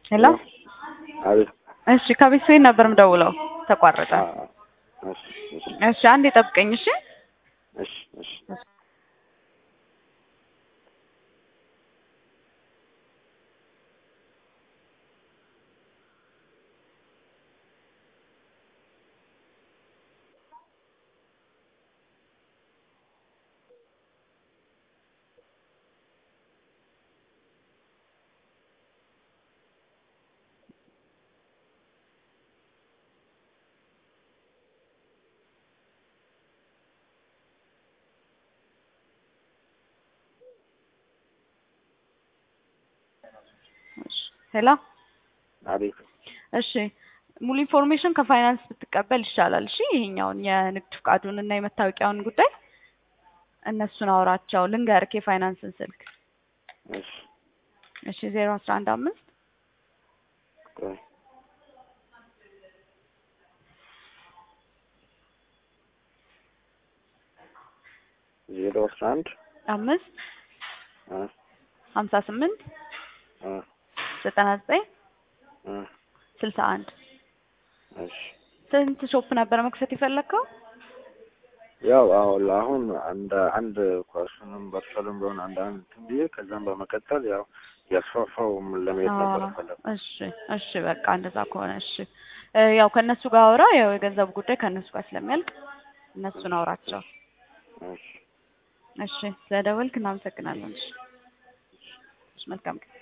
ሄሎ አቤት። እሺ ከቤት ነበር የምደውለው ተቋረጠ። እሺ እሺ እሺ አንዴ ጠብቀኝ እሺ። እሺ እሺ ሄሎ አቤት። እሺ ሙሉ ኢንፎርሜሽን ከፋይናንስ ብትቀበል ይሻላል። እሺ ይሄኛውን የንግድ ፍቃዱን እና የመታወቂያውን ጉዳይ እነሱን አውራቸው። ልንገርክ የፋይናንስን ስልክ እሺ እሺ 0115 ቆይ 011 5 አ 58 አ 99 አ 61 እሺ ስንት ሾፕ ነበር መክፈት የፈለከው? ያው አሁን አንድ ኳስንም በርቻለም ቢሆን አንድ ትንቢዬ ከዛም በመቀጠል ያው ያስፋፋው ለመሄድ ነበር ፈለኩ። እሺ በቃ እንደዛ ከሆነ እሺ ያው ከነሱ ጋር አውራ። ያው የገንዘብ ጉዳይ ከነሱ ጋር ስለሚያልቅ እነሱን አውራቸው። እሺ እሺ ስለደወልክ እናመሰግናለን። እሺ መልካም